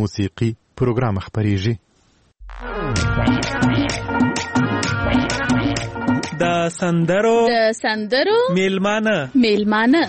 موسیقي پروګرام خپرېږي. د سندرو میلمانه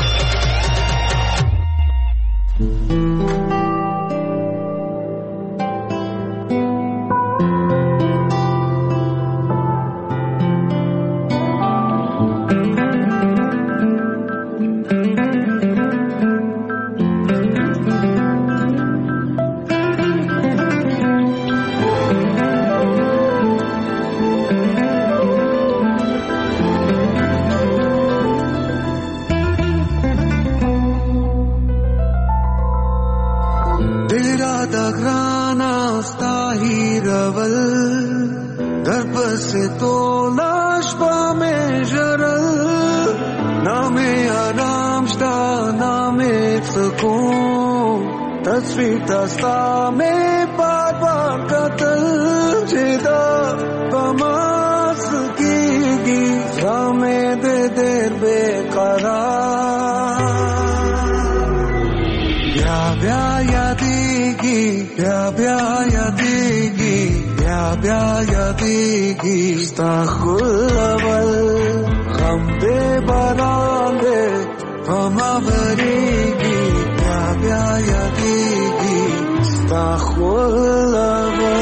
Tasvita mein baar baar katal jida bamas ki rame de der beqarar bya yadigi astaghfirullah gham de barande hamavarigi bya yadigi astaghfirullah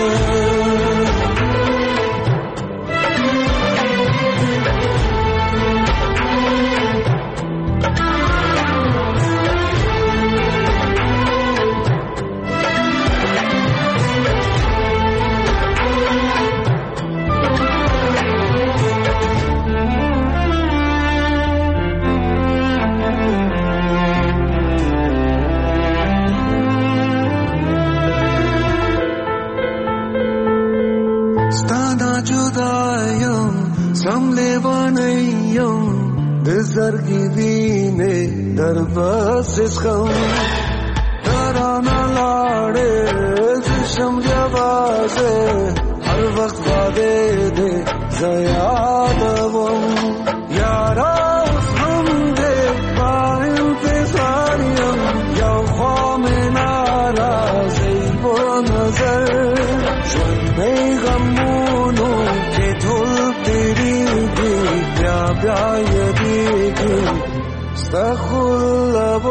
zargivine darbas kham tarana lade zisham jawaze har waqt wade de zayadavam yara hum de qaim pe sariyam yaw khamena razi bo nazar shunay ghamuno ke dhul teri di bya yadi astaghfirullah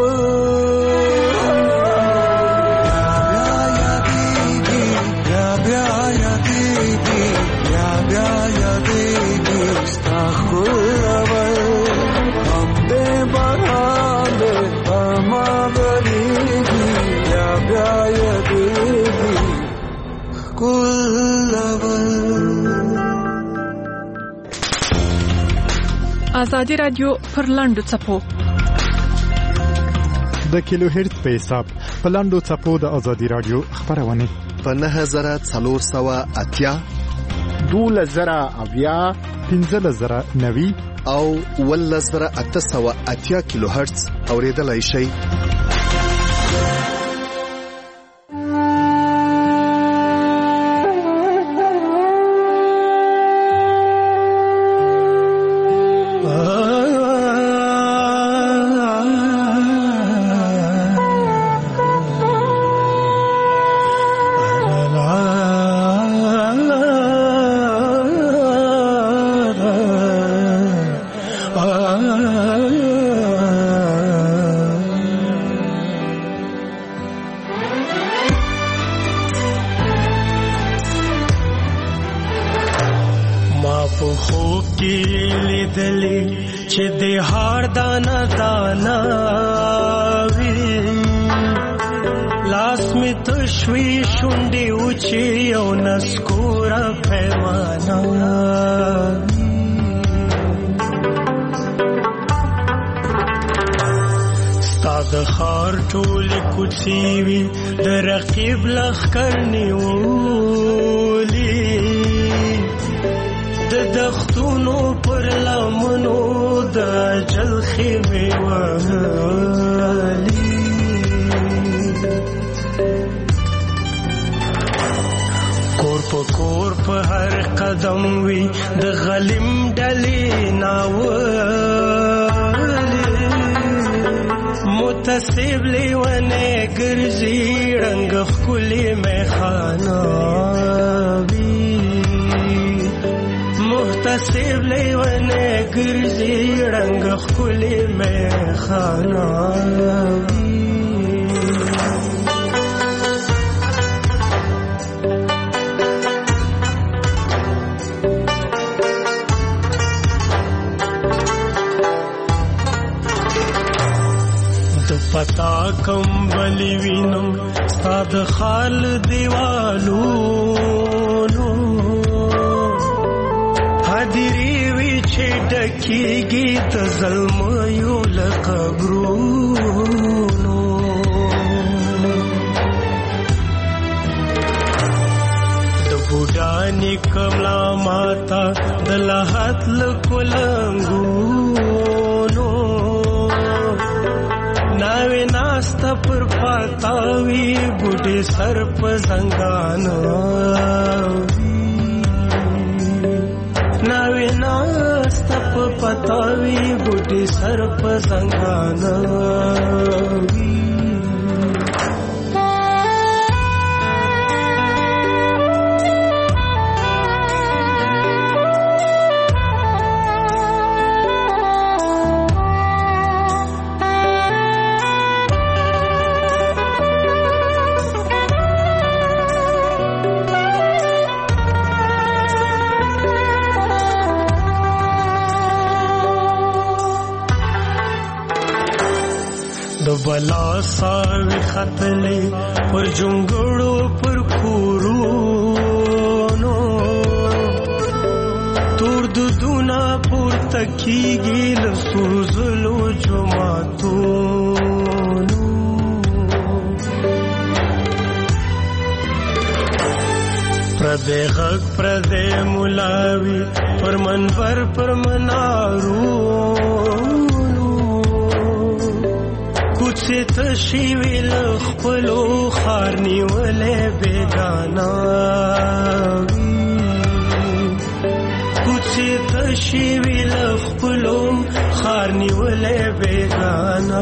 آزادی رادیو پر لاندو څپو د کیلو هرتز په حساب په لاندو څپو د آزادی رادیو خبرونه په 9480 12090 15090 او 11880 کیلو هرتز اوریدلای شئ. متصب لیونه ګرځي رنگ خولي میخانه وي متصب لیونه ګرځي رنگ خولي میخانه وي پتا کم بلی وینم ستاد خال دیوالونو حدیری وی چه ڈکیگی د ظلمیو لقبرونو د بوډانی کملا ماتا د لحد لکولنګونو ناوی ناستا پر پاتاوی بوډی سر په زنګان ناوی ناستا په پاتاوی بوډی سر په زنګان بلا ساوی خطلی پر جنگڑو پر کورونو تور دودونا پر تکیگی لسوزلو جماعتونو پردے غق پردے ملاوی پر منبر پر منارونو کچھ تشیوی لخپلو خارنی ولے بیگانا کچھ تشیوی لخپلو خارنی ولے بیگانا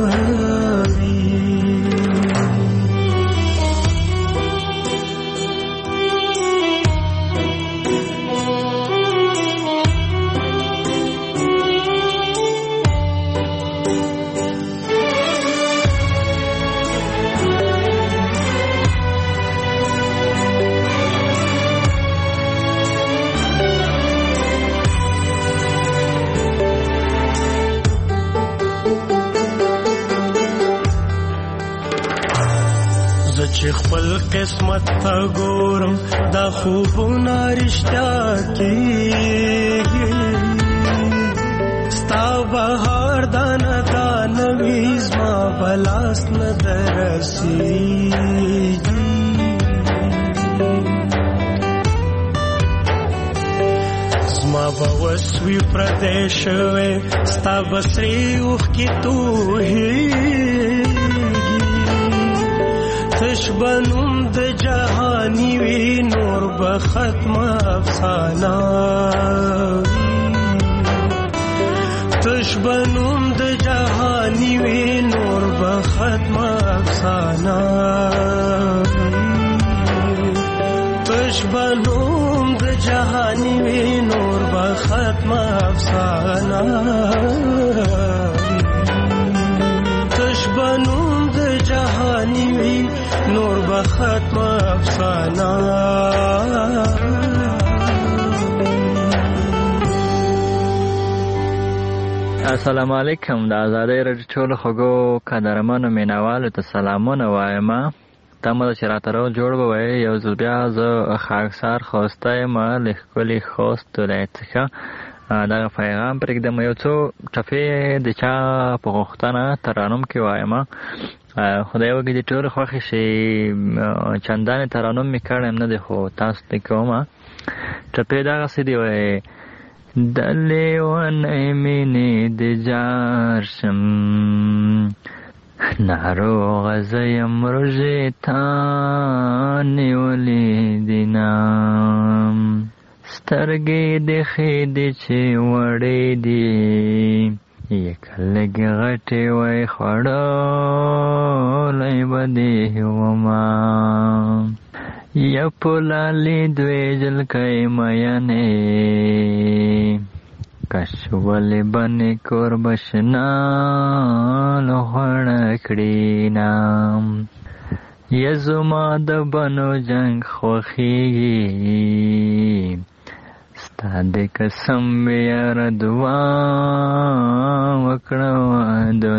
چې خپل قسمت ته ګورم دا خوبونه رښتیا کېږي ستا بهار دانه دانه وي زما بلاس نه درسېږي زما به وس وي پردی شوی ستا به سرې اوښکې تویېږي تش بنوم د جهانی وی نور به ختم افسانه تش بنوم د جهانی وی نور به ختم افسانه تش بنوم د جهانی وی نور به ختم افسانه تش بنوم د جهانی وی نور به ختم افسانه السلام علیکم د آزادۍ راډیو ټولو خوږو قدرمنو مینوالو ته سلامونه وایم تمه ده چې راته رو جوړ به وایي یو ځل بیا زه خاکسار خوسته یم له ښکلي خوست ولایت څخه دغه پیغام پرېږدم یو څو ټپې د چا په غوښتنه ترانم کې وایم خدای وکړي د ټولو خوښې شي چندانې ترانم مې کړی نه دی خو تاسو ته کوم ټپې دغسې دی وایي د لیونۍ مینې د جار شم ناروغه زه یم روژې تا نیولې دینم سترګې د ښې دي چې وړې دي یکلګ غټي وای خړولای بدی وما یا پولالی دوی جل کای میانه کشولی بنی کور بشنا لخوڑ کڑی نام یزما د بنو جنگ خوخیگی ستا د قسم بیا دعا وکړه د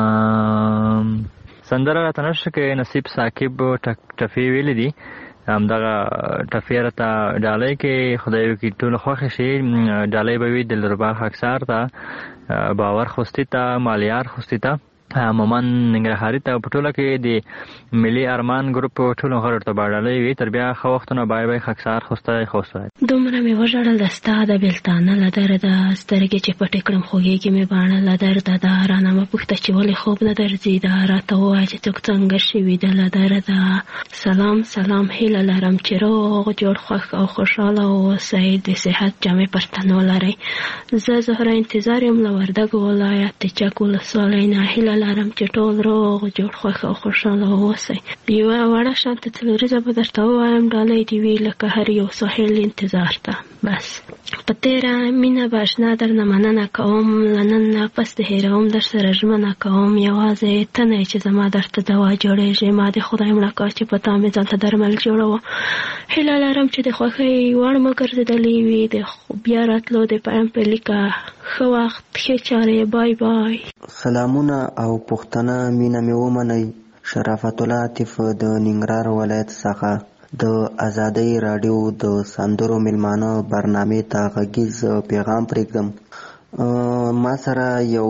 نام. سندره راته نشته که نصیب ثاقب ټفې ویلې دي، همدغه ټفې راته ډالۍ کې خدای وکړي ټول خوښې شي. ډالۍ به وي دلربا خاکسار ته، باور خوستي ته، مالیار خوستي ته، مومن ننګرهاري ته، په ټوله کې د ملي ارمان ګروپ ټولو غړو ته به ډالۍ وي. تر بیا ښه وختونه بای بای خاکسار خوستی خوستی. دومره مې وژړل د ستا د بېلتانه له درده، سترګې چې پټې کړم خوږېږي مې باڼه له درده ده. رانه مه پوښته چې ولې خوب نه درځي ده، راته ووایه چې څوک څنګه شوي ده له درده. سلام سلام هیله لرم چې روغ جوړ خوښ او خوشحاله واوسئ، د صحت جامې پر تن ولرئ. زه زهره انتظار یم له وردګ ولایت د چک ولسوالۍ نه. هیله لرم چې ټول روغ جوړ خوښ او خوشحاله واوسئ. یوه وړه شانته څلوریزه به درته ووایم، ډالۍ دې وي لکه هر یو ساحل انتظار ته. بس په تیره مینه به اشنا درنه مننه کوم، له نن نه پس د هېروم در سره ژمنه کوم. یوازې ته نه یې چې زما درته دوا جوړېږي، ما د خدای مړه کړه چې په تا مې ځان ته درمل جوړوه. هیله لرم چې د خوښۍ وړ مو ګرځېدلې وي. د بیا راتلو د پایم په لیکه ښه وخت، ښې چارې. بای بای. سلامونه او پښتنه مینه مې ومنئ. شرافت الله عاطف د ننګرهار ولایت څخه د ازادۍ راډیو د سندرو میلمانه برنامې ته غږیز پیغام پرېږدم. ما سره یو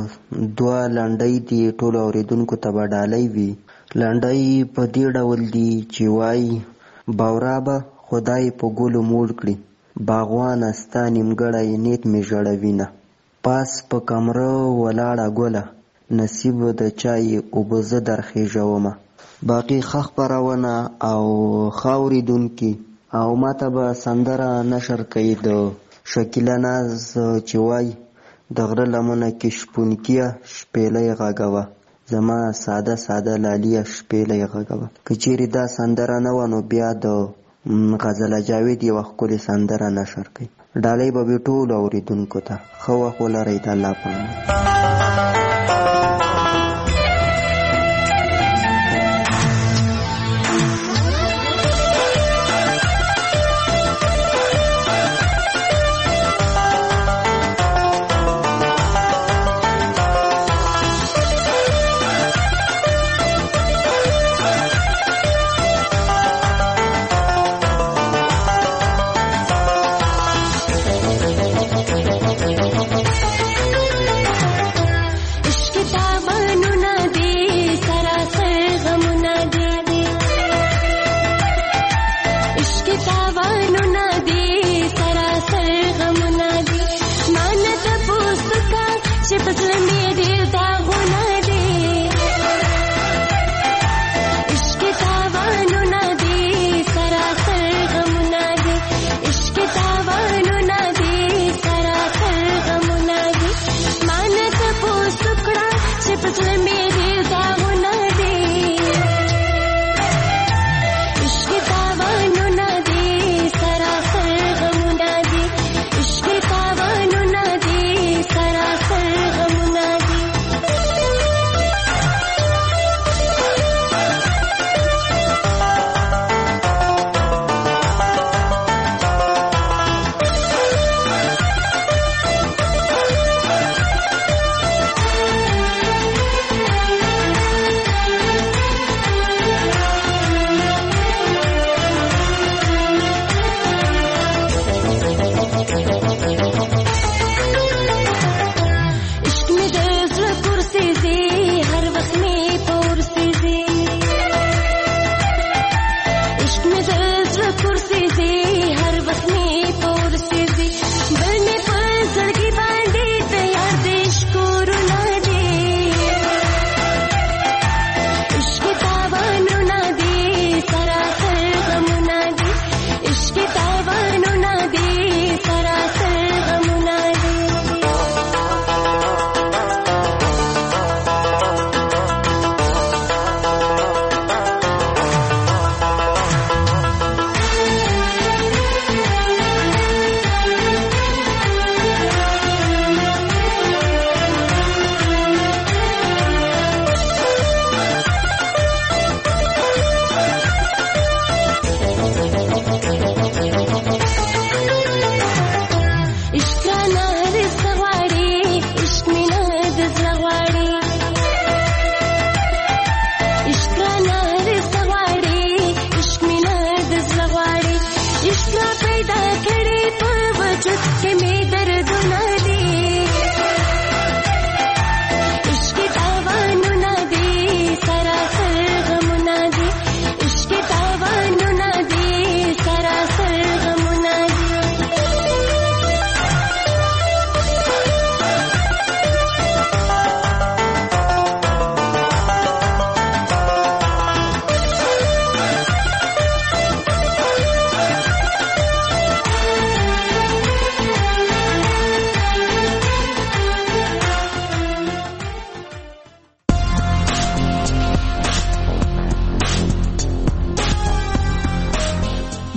دوه لنډۍ دي، ټولو اورېدونکو ته به ډالۍ وي. لنډۍ په دې ډول دي چې وایي: باورا به خدای په ګلو موړ کړي، باغوانه ستا نیمګړی نیت مې ژړوینه. پاس په کمره ولاړه ګله، نصیب د چای اوبه زه درخېژومه. باقي ښه خپرونه او ښه اورېدونکي، او ماته به سندره نشر کوي د شکیله ناز چې وایي: د غره لمنه کې شپونکیه شپېلۍ غږوه، زما ساده ساده لالیه شپېلۍ غږوه. که چیرې دا سندره نه وه نو بیا د غزله جاوید یوه ښکلې سندره نشر کوي. ډالۍ به وي ټولو اورېدونکو ته. ښه وخت ولرئ. د الله په امان.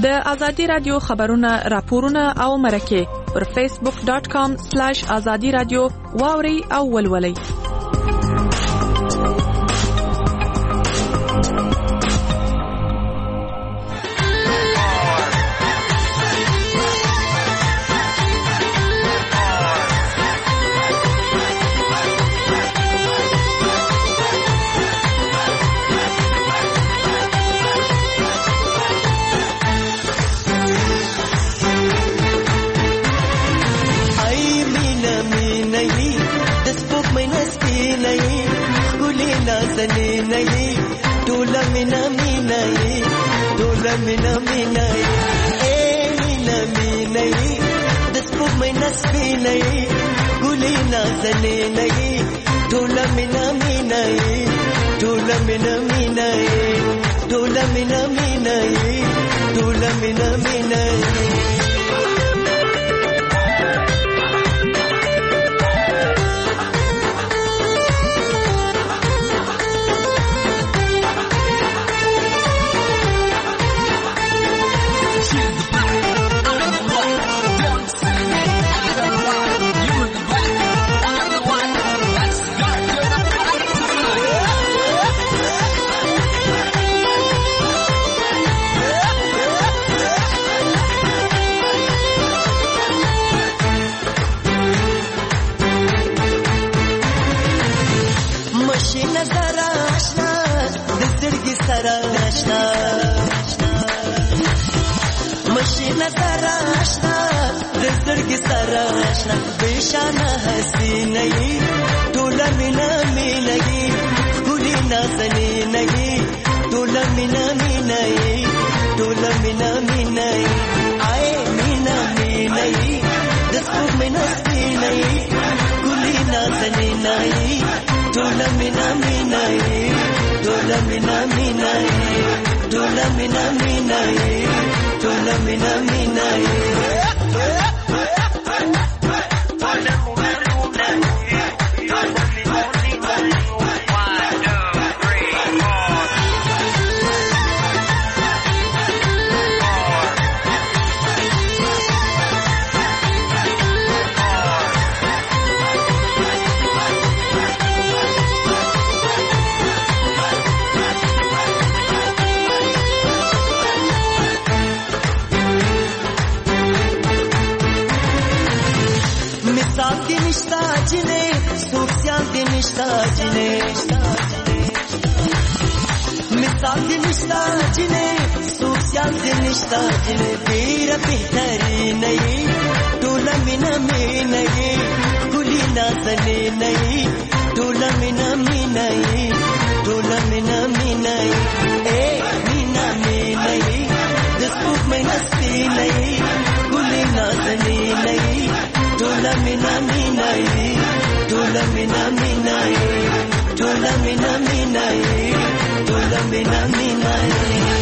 د ازادي رادیو خبرونه راپورونه او مرکه پر facebook.com/azadi radio واوري او ولولي. Mina mina eh mina mina dasbuk mein nasbi nahi guli nazane nahi dola mina mina dola mina mina dola mina mina dola mina mina مشينا تراشنا دزرگ سراشنا بشانه حسینی تولا مینا مینی گلی نازنی نی تولا مینا مینی تولا مینا مینی آی مینا مینی دسوق مینا سینی گلی نازنی نی تولا مینا مینی تولا مینا مینی تولا مینا مینی تولا مینا مینی مثال دی نشتا جنے سوسیال دی نشتا جنے پیر بہتری نہیں ٹولا مینا میں نہیں گلی نازنے نہیں ٹولا مینا میں نہیں ٹولا مینا میں نہیں اے مینا میں نہیں دسوق میں ہستی نہیں گلی نازنے نہیں ٹولا مینا میں نہیں ٹولا مینا میں نہیں ٹولا مینا میں نہیں ٹولا مینا میں نہیں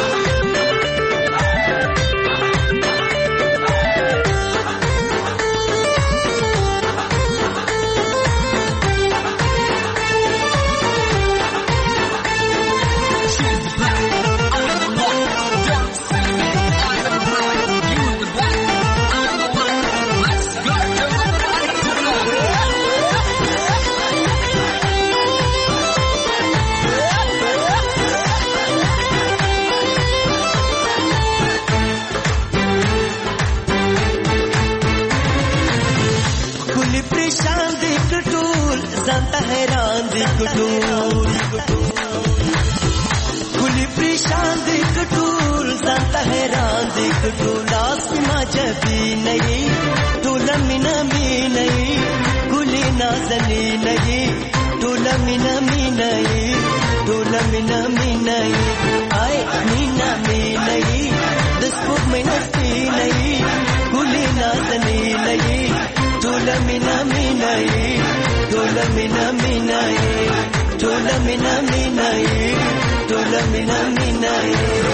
زانتا حیران دی کٹول گلی پریشان دی کٹول زانتا حیران دی کٹول آسما جبی نہیں تولا مینا می نہیں گلی نازنی نہیں تولا مینا می نہیں تولا مینا می نہیں آئے مینا می نہیں دسپوک میں نستی نہیں گلی نازنی نہیں تولا مینا می نہیں تولا مینا می نہیں تولا مینا می نہیں تولا مینا می نہیں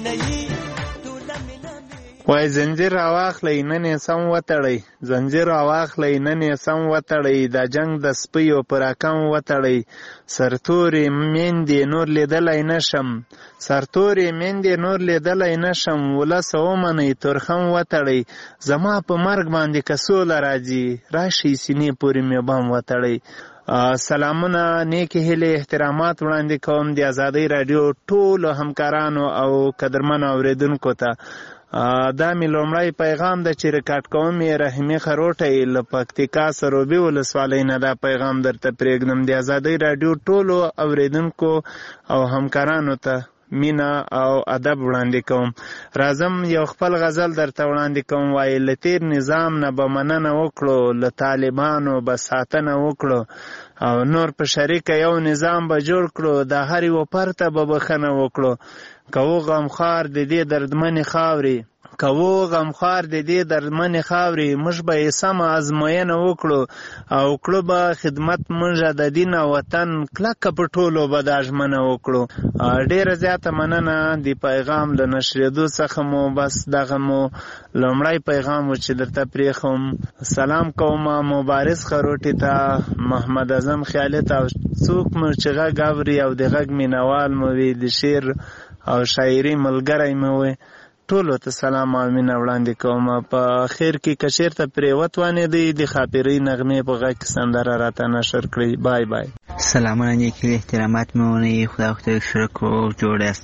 وای زنجیر راواخلئ نن یې سم وتړئ، زنجیر راواخلئ نن یې سم وتړئ، دا جنګ د سپیو پر رقم وتړئ، سرتورې میندې نور لیدلی نشم، سرتورې میندې نور لیدلی نشم، ولس ومنئ تورخم وتړئ، زما په مرګ باندې که سوله راځي راشئ سینې پورې مې بم وتړئ. سلامونه، نیکې هیلې، احترامات وړاندې کوم د ازادۍ راډیو ټولو همکارانو او قدرمنو اورېدونکو ته. دا مې لومړی پیغام ده چې ریکارډ کوم یې رحیمي خروټی له پکتیکا سروبي ولسوالۍ نه دا پیغام درته پرېږدم. د ازادۍ راډیو ټولو اورېدونکو او همکارانو ته مینه او ادب وړاندې کوم. راځم یو خپل غزل درته وړاندې کوم. وایي له تیر نظام نه به مننه وکړو، له طالبانو به ساتنه وکړو، او نور په شریکه یو نظام به جوړ کړو، د هر یو پرته به بخښنه وکړو. که و غمخوار د دې دردمنې خاورې، که و غمخوار د دې دردمنې خاورې، موږ به یې سمه ازموینه وکړو، او کړو به خدمت موږ د دین او وطن، کلکه په ټولو به دا ژمنه وکړو. ډېره زیاته مننه. د پیغام له نشرېدو څخه مو بس دغه مو لومړی پیغام و چې درته پرېښوم. سلام کوم مبارز خروټي ته، محمد اعظم خیالي ته، او څوک مو چې غږ اوري او د غږ مینوال مو وي، د شعر او شاعري ملګری مو وي، ټولو ته سلام او مینه وړاندې کوم. په خیر کې که چېرته پرېوت وانېدئ د ښاپېرۍ نغمې په غږ کې سندره راته نشر کړئ. بای بای. سلامونه، نیکې احترامات مې ونئ، خدای وختې شکر جوړ یاست.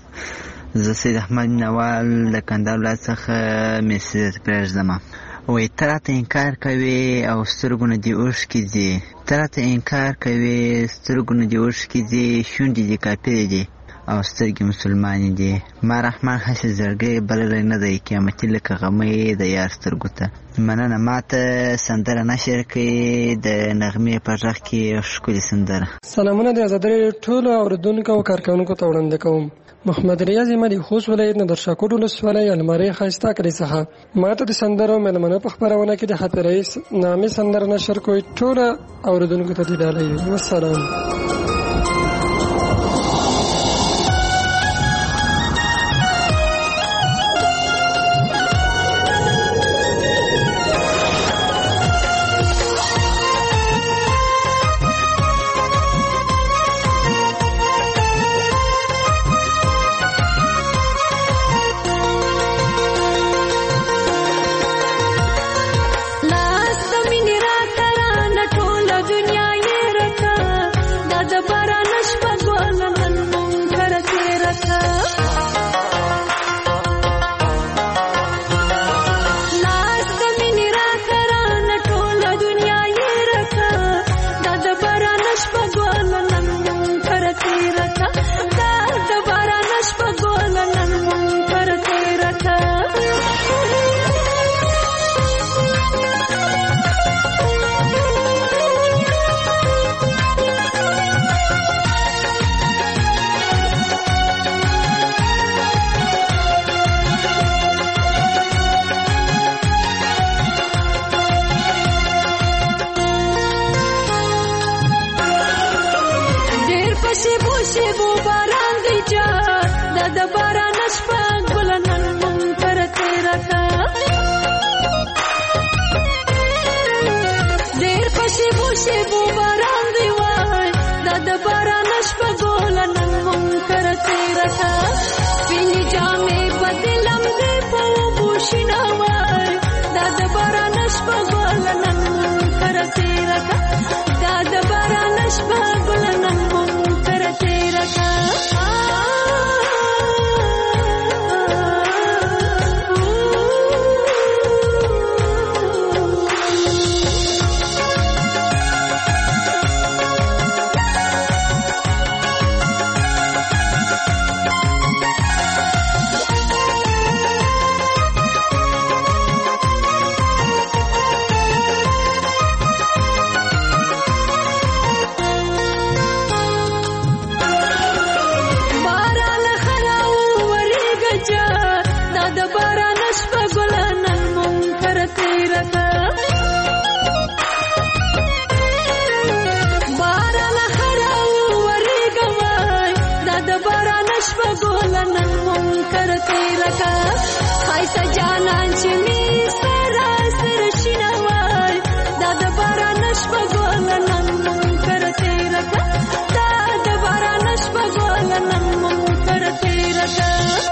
زه سید احمد نوال د کندهار ولایت څخه میسج پرېږدم. وایي ته راته انکار کوې او سترګو نه دې اوښکې ځي، ته راته انکار کوې سترګو نه دې اوښکې ځي، شونډې دې کافرې دي او سترګې مسلمانې دي، ما رحمان هسې زړګی بللی نه دی، قیامتي لکه غمی د یار سترګو ته. مننه، ماته سندره نشر کړئ د نغمې په غږ کې ښکلې سندره. سلامونه د ازادۍ ټولو اورېدونکو او کارکوونکو ته وړاندې کوم. محمد ریاض یم د خوست ولایت نه در شاکوټ ولسوالۍ المارۍ ښایسته کلي څخه. ماته د سندرو مېلمنو په خپرونه کې د حافظ نامې سندره نشر کوئ. ټولو اورېدونکو ته دې ډالۍ. والسلام. لاس د مینې را ترانه ټوله دنیا یې رکه، دا ښایسته جانان چې می سره سره شینوای دا د باران شپه ګله نن منکر تیره که دا د باران شپه ګله نن منکر تیره که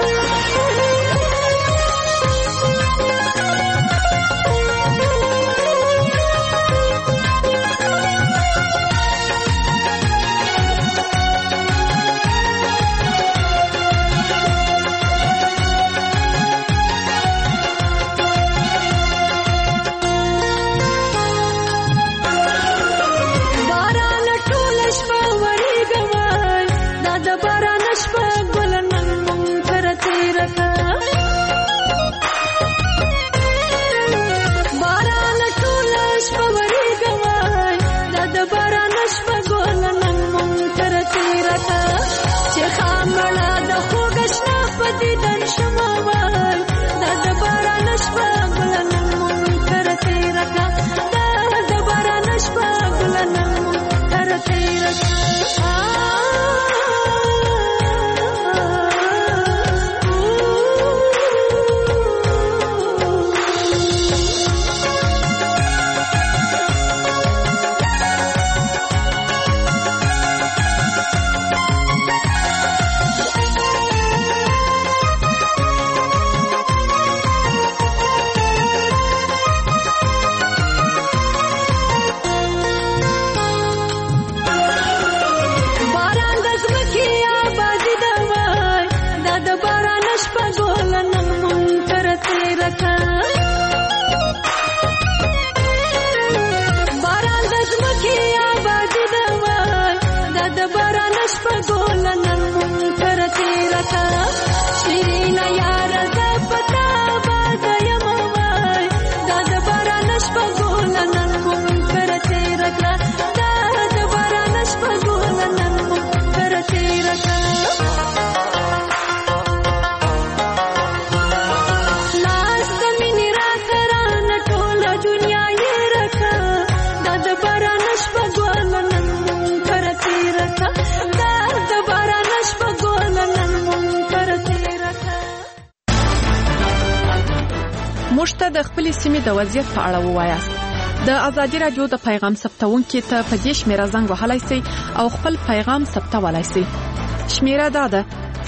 د خپل سیمې د وضعیت په اړه ووایاست. د ازادي رادیو د پیغام ثبتونکو ته په دې شمیره زنګ وهلای شئ او خپل پیغام ثبتولای شئ. شمیره دا ده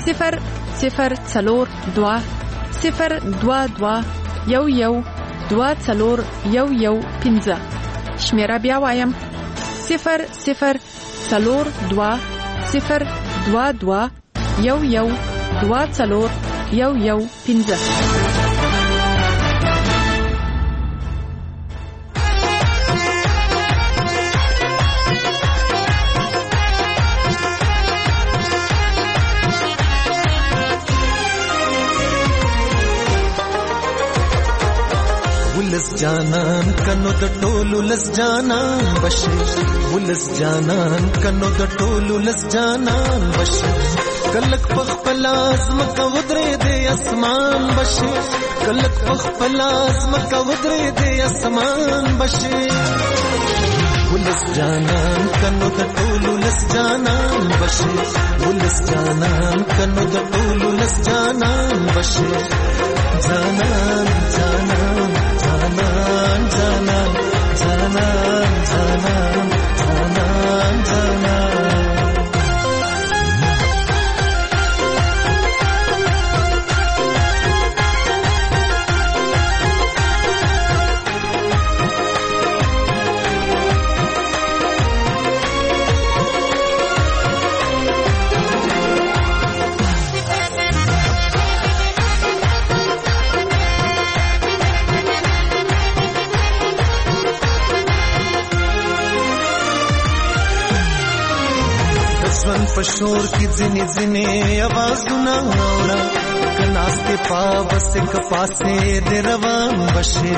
0042 022 112415. شمیره بیا وایم 0042 022 112415. ولس جانان کنو د ټولو لس جانان بشي ولس جانان کنو د ټولو لس جانان بشي کلک پخپل ازمکه ودرې د اسمان بشي کلک پخپل ازمکه ودرې د اسمان بشي ولس جانان کنو د ټولو لس جانان بشي ولس جانان کنو د ټولو لس جانان بشي جانان جانان جانان جانان جانان جانان جانان جانان پشور کی ځنې ځنې आवाजونه اورا کناسته پاوسته کپاسه د روان بشي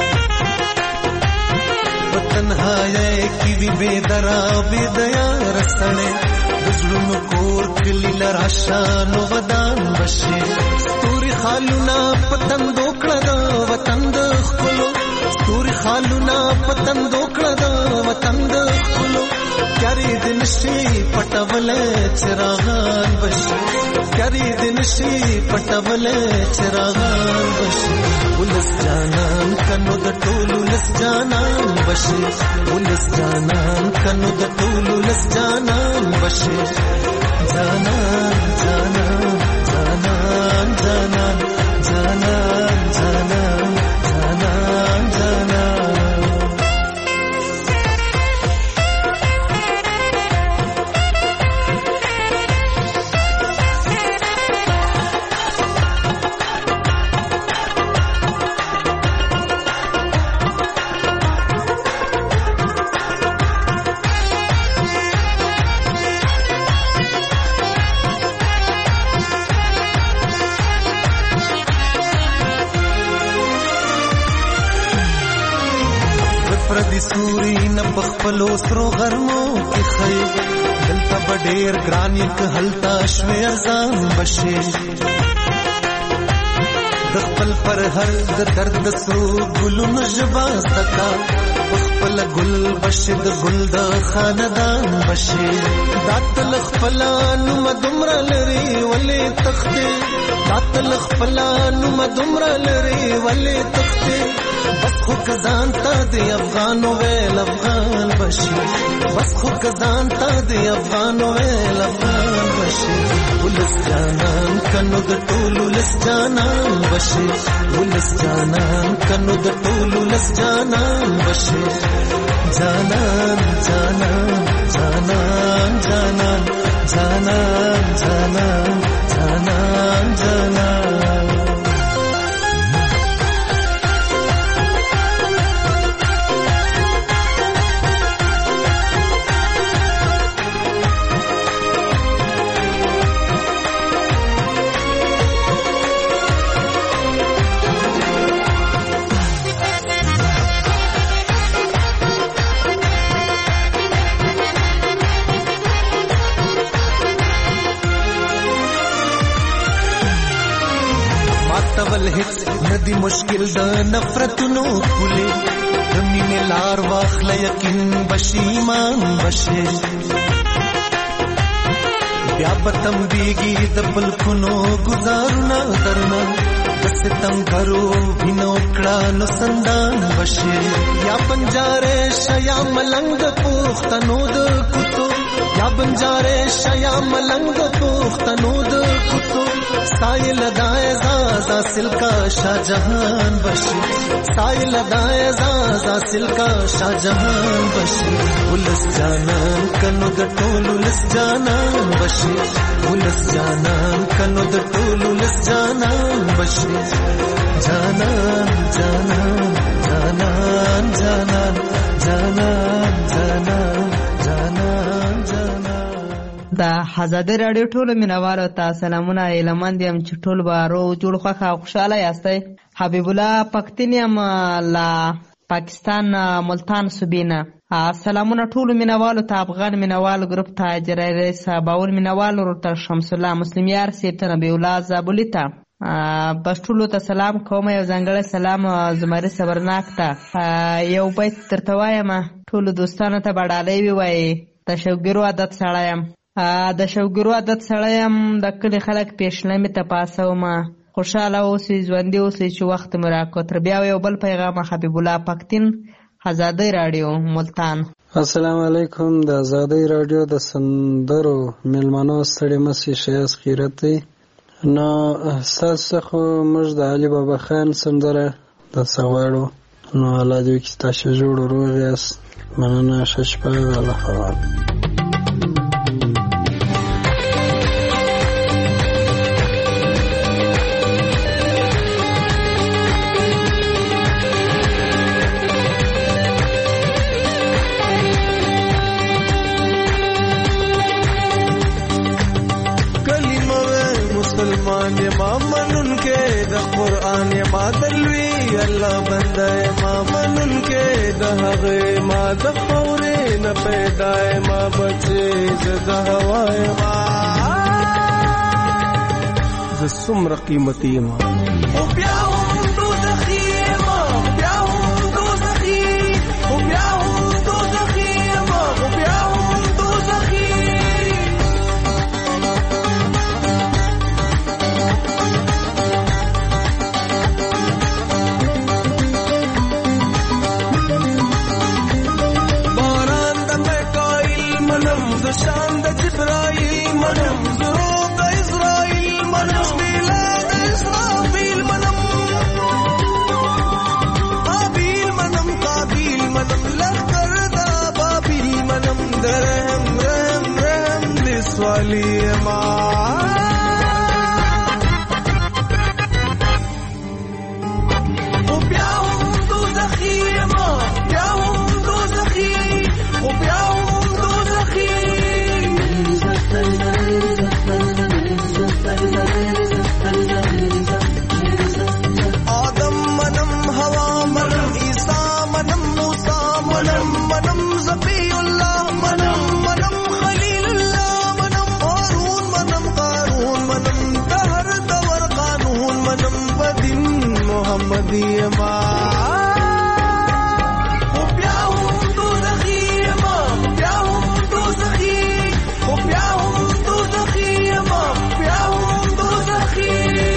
وطنهای کی وی بيدرا بيدیا رسنه دزلم کور کلی لراشان ودان بشي ستوري خالونا پتن دوکړه دا وطن د خلو ستوري خالونا پتن دوکړه دا وطن د خلو کاری د نش نشي پټولې چراغان بشي یاري دې نشي پټولې چراغان بشي ولس جانان کنو د ټولو لس جانان بشي ولس جانان کنو د ټولو لس جانان بشي جانان جانان جانان جانان جانان جانان جانان جانان پردي سوري نه بخپلو سرو غرمو کې خي دلته بډېر ګراني که هلتا شوي ارزان بشي د خپل پر هر د درد سرو ګلونو ژبه سکا خپل ګل بشي د ګل د خاندان بشي داتل خپلانو مدمر لري ولې تختې داتل خپلانو مدمر لري ولې تختې بس خو کزان تا دی افغانو ویل افغان بشي بس خو کزان تا دی افغانو ویل افغان بشي ولس جانان کنو د ټولو لس جانان بشي ولس جانان کنو د ټولو لس جانان بشي جانان جانان جانان جانان جانان جانان جانان جانان تول هیڅ ندی مشکل د نفرتونو کولې د مینې لار واخله یقین بشي ایمان بشي بیا به تمبېږي د پلکونو ګزارونه درنه د ستم کرو وینو کړه نو سندان بشي یا بنجارې شیا ملنګ د پښتنو د کوتو یا بنجارې شیا ملنګ د پښتنو د کوتو سایل دای زازا سلکا شاهجهان بشي سایل دای زازا سلکا شاهجهان بشي ولس جانان کنو د ټولو لس جانان بشي ولس جانان کنو د ټولو لس جانان بشي جانان جانان جانان جانان جانان جانان جانان جانان د آزادۍ راډیو ټولو مینوالو ته سلامونه ایلمند یم چې ټول به روغ جوړ خوښ او خوشحاله یاستئ. حبیب الله پښتین یم له پاکستان ملتان صوبې نه. سلامونه ټولو مینوالو ته، افغان مینوال ګروپ ته، جرای رئیس باور مینوال ورور ته، شمس الله مسلم یار صاحب ته، نبی الله زابلي ته، بس ټولو ته سلام کوم. یو ځانګړی سلام زمري صبرناک ته یو بیت درته وایم، ټولو دوستانو ته به ډالۍ ووایي. د شوګیرو عادت سړی یم، د شوګیرو عادت سړی یم، د کلي خلک پیشلمې ته پاسوم. خوشحاله اوسئ، ژوندي اوسئ چې وخت مو راکړو. تر بیا یو بل پیغام. حبیب الله پښتین، آزادۍ راډیو ملتان. السلام علیکم. د آزادۍ راډیو د سندرو میلمنو ستړي مسئ ښایست خیرت دی. نو ستاسو څخه موږ د علي بابا خان سندره درڅه غواړو. نو الله دې وکړي تاسو جوړ روغ یاست. مننه، ښه شپه، الله خبر. قرآن ما دلوی اللہ بندہ ما منن کے دہغے ما دخورے نہ پیدائے ما بچے زدہ ہوائے ما زسمر قیمتی ما بیاہم دوزخی ما بیاہم دوزخی بیاہم دوزخی ما بیاہم دوزخی محمدي ما او بیا هم دوزخي ما بیا هم دوزخي او بیا هم دوزخي ما بیا هم دوزخي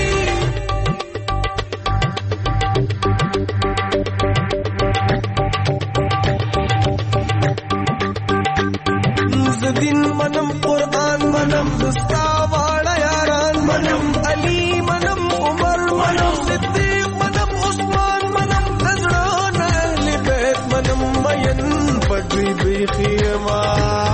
دین منم قرآن منم دستا واړه یاران منم علي منم عمر منم صدیق منم عثمان منم زړه نه اهل بیت منم مین پټوي بیخي ما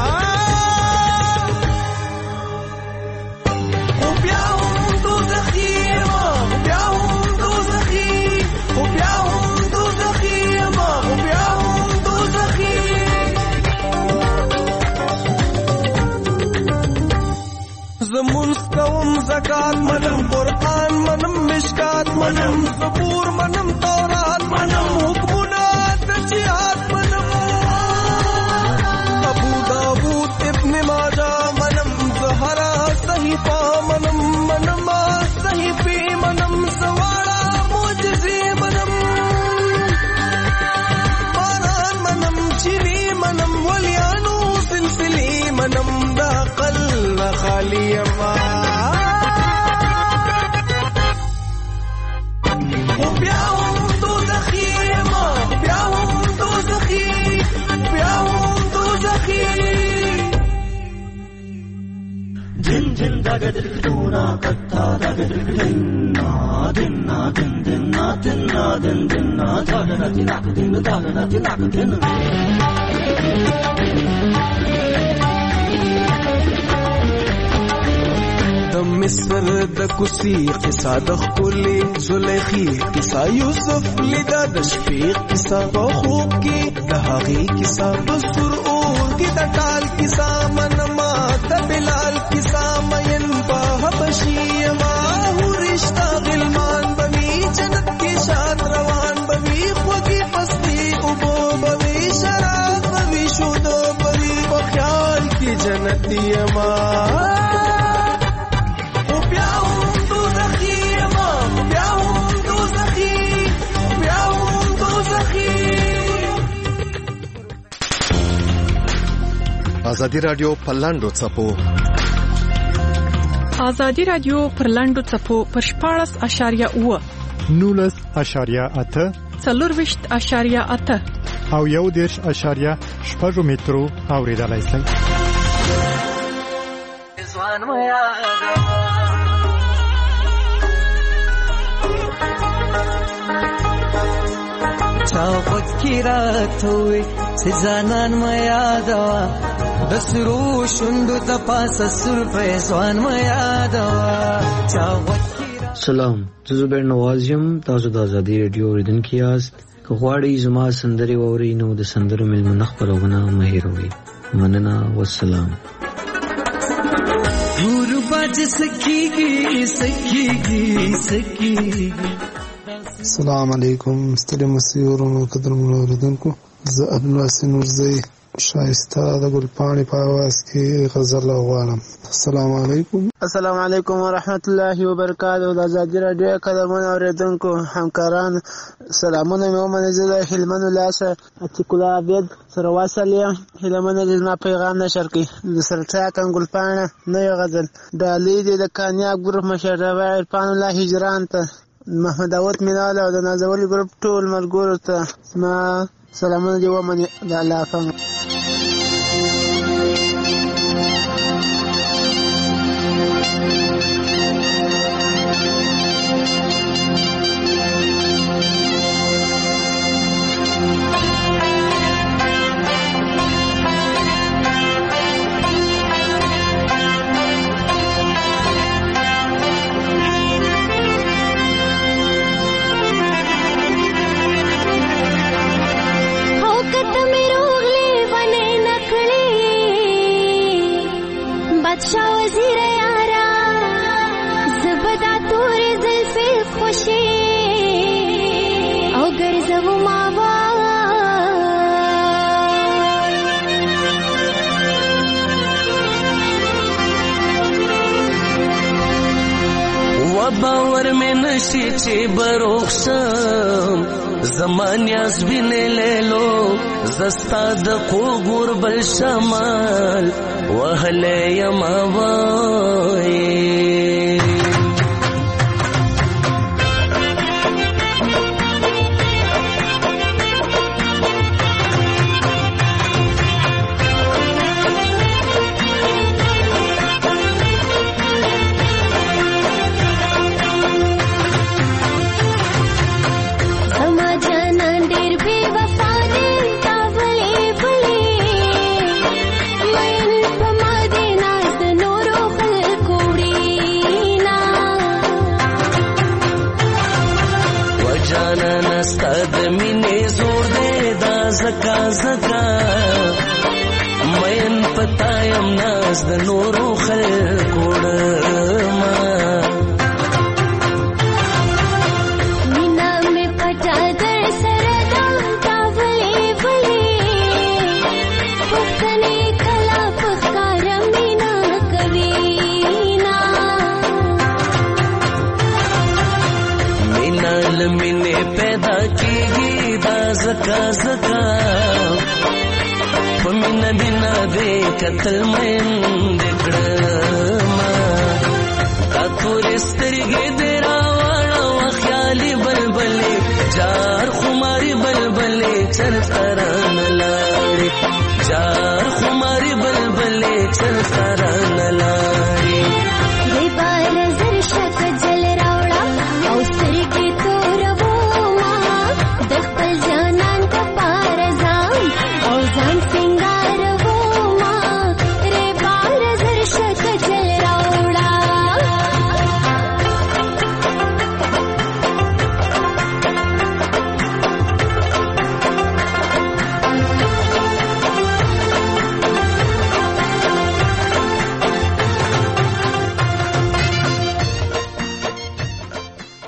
او بیا هم دوزخي ما بیا هم دوزخي او بیا هم دوزخي ما او بیا هم دوزخي زمونس کوم زکات منم قرآن منم مشکات منم زبور منم تورات منم حکمونه د جهاد منم ابو داود ابن ماجه منم زهرا صحیفه منم منم صحیفه منم سواړه معجزې منم باران منم چینی منم ولیانو سلسلې منم د عقل خالی ما او بیا هم دوزخي ما بیا هم دوزخي بیا هم دوزخي جن جن دغه دونه کتا دغه دنا دنا دنا دنا دنا دنا دنا د مصر د کوسی قصه د خولي زلیخي قصه یوسف لیدا د شفیع قصه په خوب کې د هغې قصه بسر اور کې د ټال قصه منما د بلال قصه مین په حبشي ما ورشتہ غلمان بوي جنت کې شاد روان بوي خوږي پستی او بوي شراب بوي شودو بوي په خیال کې جنتي ما ازادي رادیو په لاندو څپو ازادي رادیو پر لاندو څپو پر 14.8 19.8 24.8 او 1.8 مترو اوریدلای شئ. چاوت کی رات ہوئی سزانان میادوا دسرو شندو تپاس سر فیضوان میادوا چاوت کی سلام زبیر نوازیم تاسو د ازادي رادیو اوریدونکو یاست که غواړئ زما سندرې واورئ نو د سندرو مېلمنه خپرونه مه هېروئ. مننه والسلام. غربت سکیږي سکیږي سکیږي. السلام علیکم ستړي مسیورونو قدرمنو اوریدونکو زه عبدالواسع نورزی شایسته د ګلپاڼې په اواز کې غزل غواړم. السلام علیکم. السلام علیکم ورحمت الله وبرکاته. د ازادي رادیو قدرمنو اوریدونکو همکاران سلامونه مې ومنئ. زه د هلمند ولایت عتیق الله عبید سره واصل یم. هیله ده زما پیغام نشر کړي. د سرچاکن ګلپاڼه نوې غزل ډالۍ دی د کامیاب ګروپ مشر عرفان الله هجران ته، محمد داود مینال او د نازولي ګروپ ټول ملګرو ته زما سلامونه دي ومنئ. د الله افغان باور می نشي چې بروخشم زمان یاز بینه لیلو زستا د قوګور بل شمال وهله یما وای زکا زکا مین پتایم ناز د نورو خلکو ډما مینا می پټا در سره دا تاولې ولې پښتنې کلا پخکار مینا کوي نا مینا لمنه پیدا کیږي زکا زکا پمینا بینا دے قتل مین دکڑما تا تورسترگی دیرا وانا و خیالی بلبلی جار خماری بلبلی چرتران لاری جار خماری بلبلی چرتران